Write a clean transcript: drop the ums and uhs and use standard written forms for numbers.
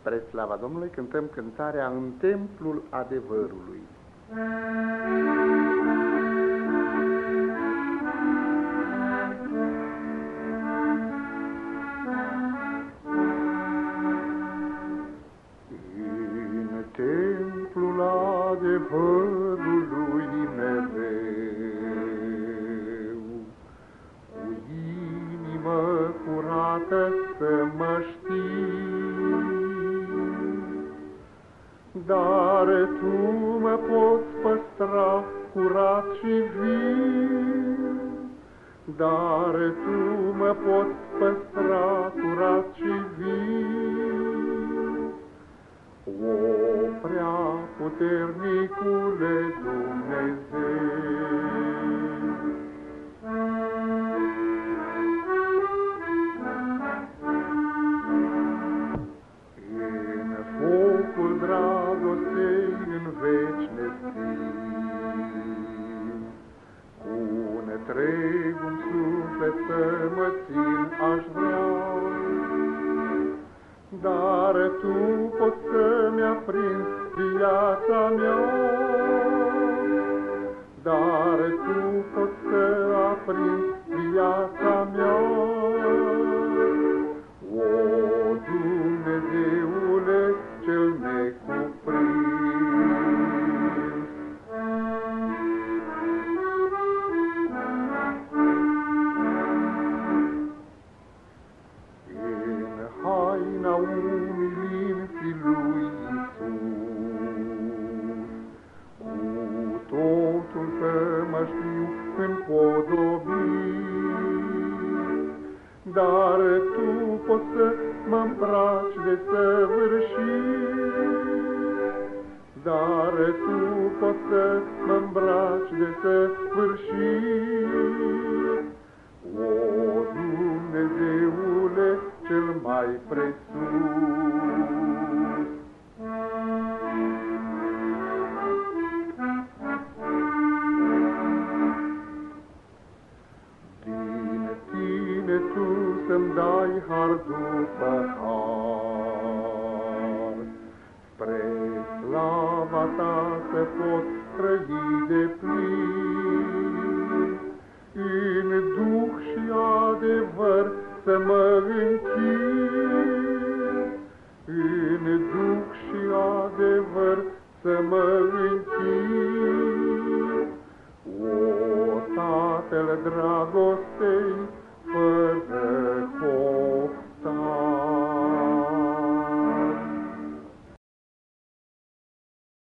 Spre slava Domnului cântăm cântarea În templul adevărului. În templul adevărului mereu, cu inimă curată să mă știi, dar tu mă poți păstra curat și viu, dar tu mă poți păstra curat și viu. O prea puternicule Dumnezeu, în focul dragostei în veci nestin, cu întregul suflet să mă țin aș vrea, dar tu poți să-mi aprinzi viața mea, dar tu poți să aprinzi viața mea. O, Dumnezeule cel necuprins, în haina umilinții lui Iisus, cu totul să mă știu împodobit, dar tu poți să mă îmbraci de săvârșit, dar tu poți să mă îmbraci de săvârșit. O, Dumnezeule cel mai presus, din tine tu să-mi dai har după har, spre slava ta să pot trăi deplin, în duh și adevăr să mă închin, în duh și adevăr să mă închin.